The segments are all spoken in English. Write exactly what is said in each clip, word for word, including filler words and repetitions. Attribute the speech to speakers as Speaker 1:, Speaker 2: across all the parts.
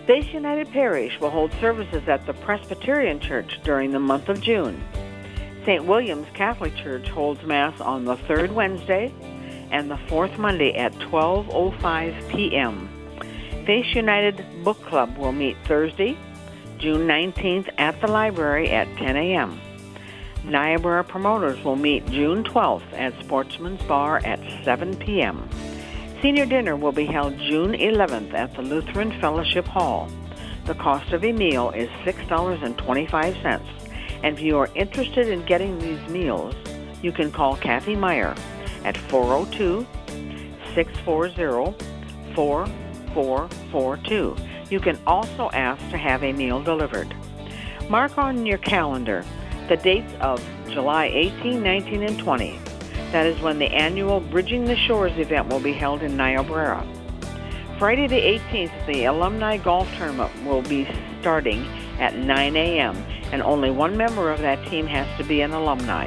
Speaker 1: Face United Parish will hold services at the Presbyterian Church during the month of June. Saint William's Catholic Church holds Mass on the third Wednesday and the fourth Monday at twelve oh five p.m. Face United Book Club will meet Thursday, June nineteenth at the library at ten a.m. Niobrara Promoters will meet June twelfth at Sportsman's Bar at seven p.m. Senior dinner will be held June eleventh at the Lutheran Fellowship Hall. The cost of a meal is six dollars and twenty-five cents. And if you are interested in getting these meals, you can call Kathy Meyer at four oh two, six four zero, four four four two. You can also ask to have a meal delivered. Mark on your calendar the dates of July eighteenth, nineteenth, and twentieth. That is when the annual Bridging the Shores event will be held in Niobrara. Friday the eighteenth, the Alumni Golf Tournament will be starting at nine a.m., and only one member of that team has to be an alumni.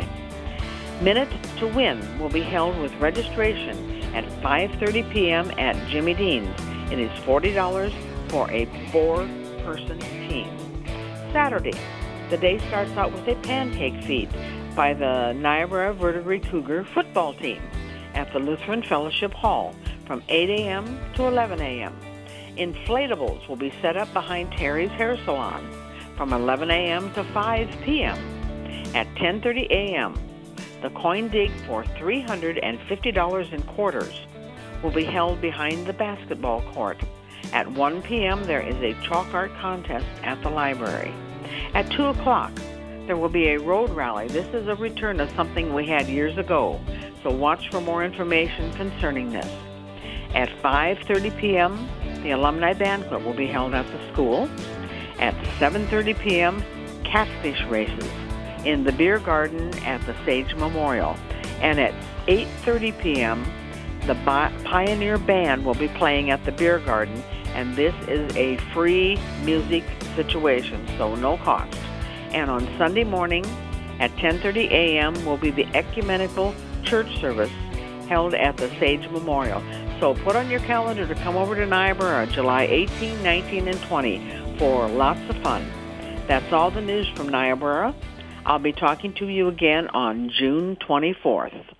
Speaker 1: Minute to Win will be held with registration at five thirty p.m. at Jimmy Dean's. It is forty dollars for a four-person team. Saturday, the day starts out with a pancake feed by the Niobrara Verdigris Cougar football team at the Lutheran Fellowship Hall from eight a.m. to eleven a.m. Inflatables will be set up behind Terry's Hair Salon from eleven a.m. to five p.m. At ten thirty a.m., the coin dig for three hundred fifty dollars in quarters will be held behind the basketball court. At one p.m., there is a chalk art contest at the library. At two o'clock, there will be a road rally. This is a return of something we had years ago, so watch for more information concerning this. At five thirty p.m., the alumni banquet will be held at the school. At seven thirty p.m., catfish races in the beer garden at the Sage Memorial. And at eight thirty p.m., the Pioneer Band will be playing at the beer garden, and this is a free music situation, so no cost. And on Sunday morning at ten thirty a.m. will be the ecumenical church service held at the Sage Memorial. So put on your calendar to come over to Niobrara July eighteenth, nineteenth, and twentieth for lots of fun. That's all the news from Niobrara. I'll be talking to you again on June twenty-fourth.